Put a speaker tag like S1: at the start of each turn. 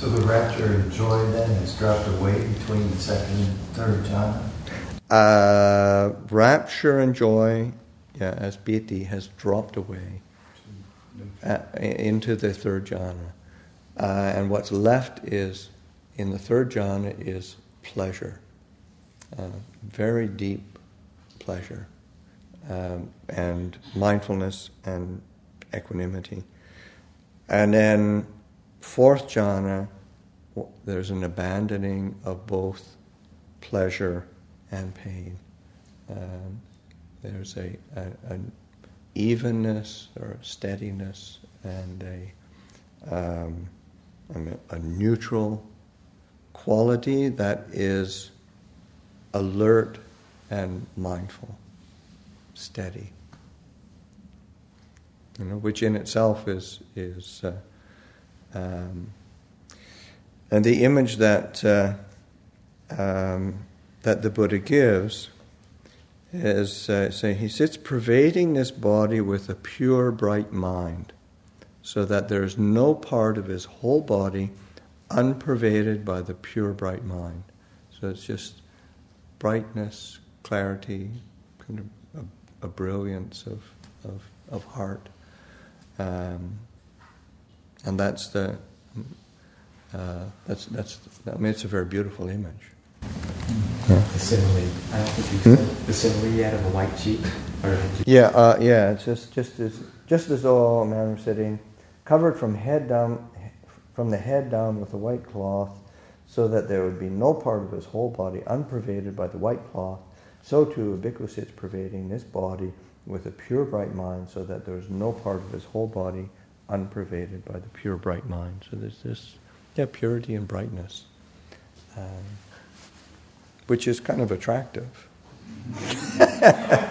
S1: So the rapture and joy then has dropped away between the second and third jhana?
S2: Rapture and joy, as piti, has dropped away into the third jhana. And what's left is, in the third jhana, is pleasure. Very deep pleasure. And mindfulness and equanimity. And then fourth jhana, there's an abandoning of both pleasure and pain. There's an evenness or steadiness and a neutral quality that is alert and mindful, steady. Which in itself is and the image that the Buddha gives is, say, he sits pervading this body with a pure, bright mind, so that there is no part of his whole body unpervaded by the pure, bright mind. So it's just brightness, clarity, kind of a brilliance of heart. And that's the it's a very beautiful image.
S3: The simile. I don't think you said the simile out of a white sheet.
S2: It's just as though a man were sitting, covered from the head down with a white cloth, so that there would be no part of his whole body unpervaded by the white cloth. So too a bhikkhu sits pervading this body with a pure bright mind, so that there is no part of his whole body unpervaded by the pure bright mind. So there's this purity and brightness, which is kind of attractive.